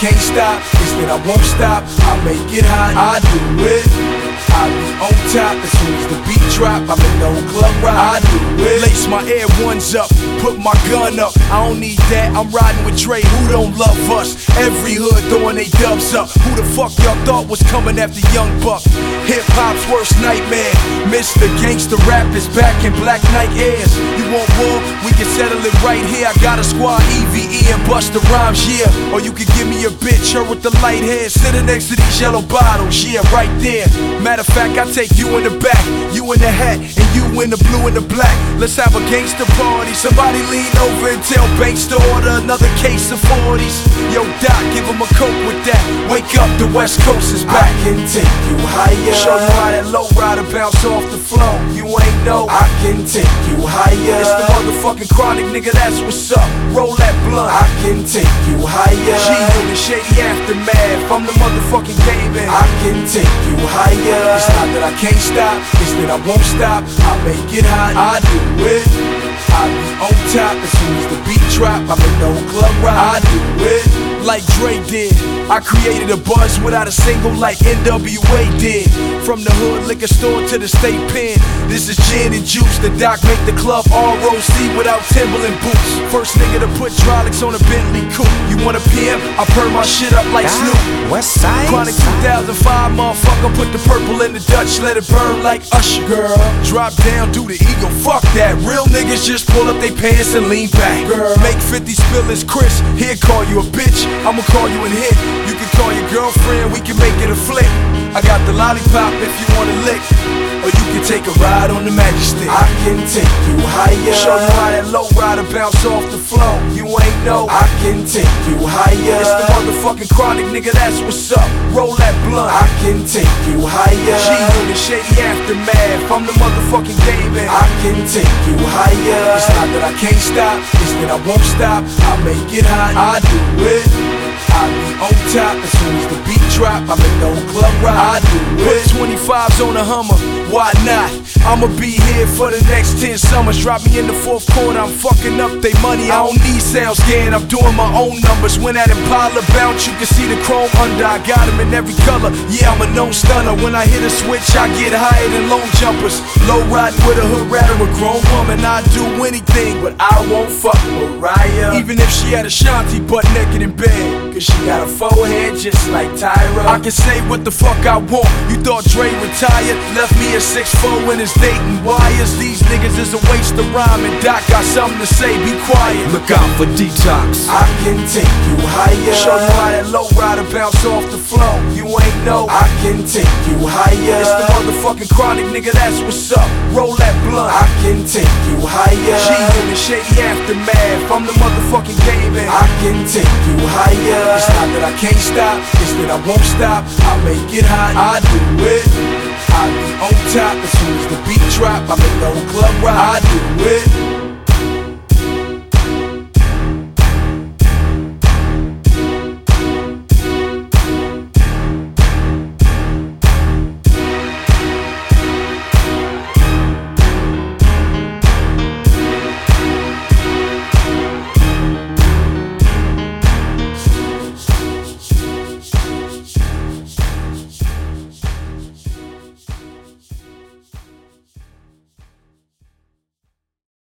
can't stop, it's that I won't stop. I make it hot, I do it. I be on top as soon as the beat drop. I'm in the whole club ride, I do it. Lace my Air Ones up, put my gun up. I don't need that, I'm riding with Dre, who don't love us? Every hood throwing they dubs up. Who the fuck y'all thought was coming after Young Buck? Hip-hop's worst nightmare. Mr. Gangsta Rap is back in Black Knight Airs. You want war? We can settle it right here. I got a squad, EVE and Busta Rhymes, yeah. Or you can give me a bitch, her with the light hair, sitting next to these yellow bottles, yeah, right there. Matter of fact, I take you in the back, you in the hat, and you in the blue and the black. Let's have a gangster party. Somebody lean over and tell Banks to order another case of 40s. Yo, Doc, give him a coke with that. Wake up, the West Coast is back. I can take you higher. Show you how that low rider bounce off the floor. You ain't know. I can take you higher. It's the motherfucking Chronic, nigga, that's what's up. Roll that blunt. I can take you higher. G in the shady aftermath. I'm the motherfucking game, and I can take you higher. It's not that I can't stop, it's that I won't stop. I make it hot, I do it. I be on top as soon as the beat drop. I'm in the whole club ride, I do it. Like Dre did, I created a buzz without a single like NWA did. From the hood liquor store to the state pen, this is gin and juice. The Doc make the club ROC without Timberland boots. First nigga to put hydraulics on a Bentley coupe. You want a PM? I perm my shit up like Snoop. West Side Chronic 2005, motherfucker, put the purple in the Dutch, let it burn like Usher. Girl, drop down, do the eagle, fuck that. Real niggas just pull up they pants and lean back. Girl, make 50 spill his Chris, he'll call you a bitch, I'ma call you and hit. You can call your girlfriend, we can make it a flick. I got the lollipop if you wanna lick, or you can take a ride on the magic stick. I can take you higher. Show you how that low rider bounce off the floor. You ain't know. I can take you higher. It's the motherfucking Chronic, nigga, that's what's up. Roll that blunt. I can take you higher. G in the shady aftermath. I'm the motherfucking game, and I can take you higher. It's not that I can't stop, it's that I won't stop. I make it hot, I do it. I be on top as soon as the beat drop. I'm in the whole club ride, I do it. Put 25s on a Hummer, why not? I'ma be here for the next 10 summers. Drop me in the fourth quarter, I'm fucking up they money. I don't need sound scan, I'm doing my own numbers. When that Impala bounce, you can see the chrome under. I got them in every color, yeah, I'm a known stunner. When I hit a switch, I get higher than low jumpers. Low riding with a hood rat or a grown woman. I do anything, but I won't fuck Mariah. Even if she had Ashanti butt naked in bed, cause she got a forehead just like Tyra. I can say what the fuck I want. You thought Dre retired, left me at 6'4" in his dating wires. These niggas is a waste of rhyme, and Doc got something to say, be quiet. Look out for Detox. I can take you higher. Show you how that low rider bounce off the floor. You ain't know. I can take you higher. It's the motherfucking Chronic, nigga, that's what's up. Roll that blunt. I can take you higher. G in the shady aftermath. I'm the motherfucking game, and I can take you higher. It's not that I can't stop, it's that I won't stop. I make it hot, I do it. I be on top as soon as the beat drop. I'm in the whole club ride, I do it.